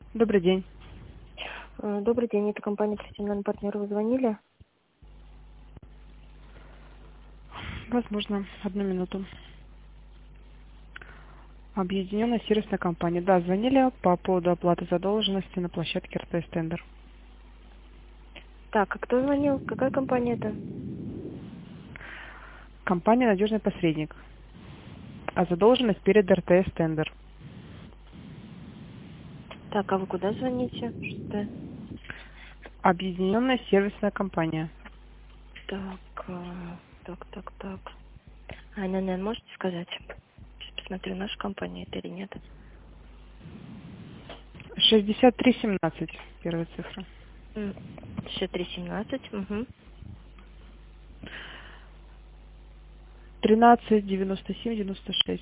Добрый день. Добрый день, это компания «Профессиональный партнер». Вы звонили? Возможно, одну минуту. Объединенная сервисная компания. Да, звонили по поводу оплаты задолженности на площадке РТС Тендер. Так, а кто звонил? Какая компания это? Компания «Надежный посредник». А задолженность перед РТС Тендер. Так, а вы куда звоните? Что-то... Объединенная сервисная компания. Так, так. АНН можете сказать? Сейчас посмотрю, наша компания это или нет. 6317, первая цифра. 6317, угу. 139796.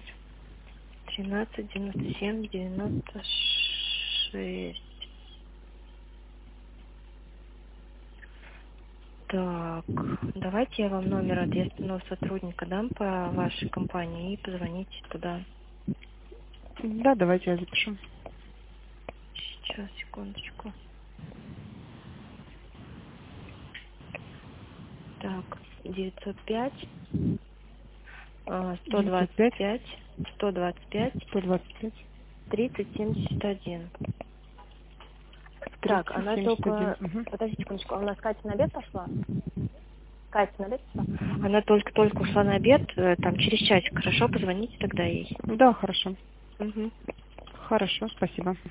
139796. Так, давайте я вам номер ответственного сотрудника дам по вашей компании и позвоните туда. Да, давайте я запишу. Сейчас, секундочку. Так, 905 905 125 125 3071. Так, она 3071. только... Угу. Подождите секундочку, а у нас Катя на обед пошла? Катя на обед пошла? Она только ушла на обед, там через часик. Хорошо, позвоните тогда ей. Да, хорошо. Угу. Хорошо, спасибо.